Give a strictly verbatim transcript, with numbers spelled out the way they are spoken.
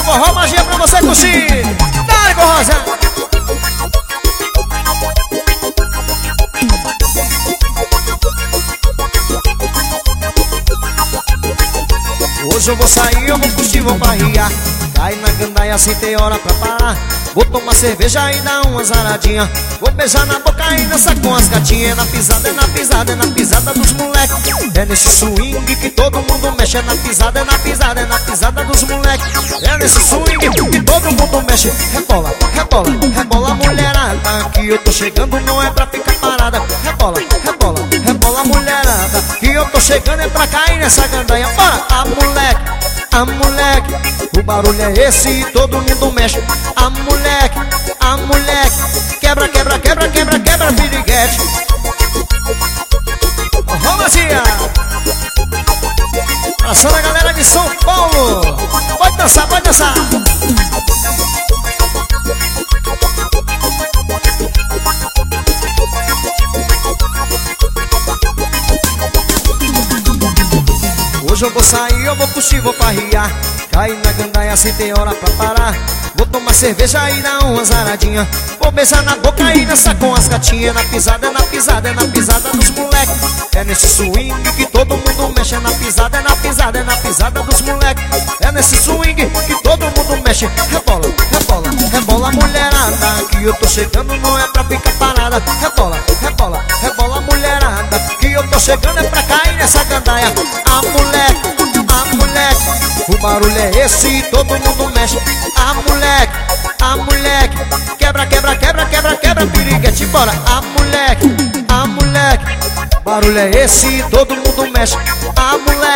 forró magia pra você curtir. Dale, Rosa. Hoje eu vou sair, eu vou curtir, vou parriar. Cai na gandaia sem ter hora pra parar. Vou tomar cerveja e dar uma zaradinha. Vou beijar na boca e dançar com as gatinhas. É na pisada, é na pisada, é na pisada dos moleques. É nesse swing que todo mundo mexe. É na pisada, é na pisada, é na pisada dos moleques. É nesse swing que todo mundo mexe. Rebola, rebola, rebola mulherada, que eu tô chegando, não é pra ficar parada. Rebola, rebola, rebola mulherada, que eu tô chegando é pra cair nessa gandaia. Bora, a moleque, a moleque, o barulho é esse e todo mundo mexe. A moleque, a moleque, quebra, quebra, quebra, quebra, quebra, piriguete. Romazinha, abraçando a galera de São Paulo. Pode dançar, pode dançar. Hoje eu vou sair, eu vou curtir, vou parriar. Cair na gandaia sem ter hora pra parar. Vou tomar cerveja e dar uma zaradinha. Vou beijar na boca e dançar com as gatinhas. É na pisada, é na pisada, é na pisada dos moleques. É nesse swing que todo mundo mexe. É na pisada, é na pisada, é na pisada dos moleques. É nesse swing que todo mundo mexe. Rebola, rebola, rebola mulherada, que eu tô chegando, não é pra ficar parada. Rebola, rebola, rebola mulherada, que eu tô chegando é pra cair nessa gandaia. A moleque, a moleque, o barulho é esse e todo mundo mexe. A moleque, a moleque, quebra, quebra, quebra, quebra, quebra, piriguete. Bora, a moleque, a moleque, barulho é esse e todo mundo mexe. A moleque.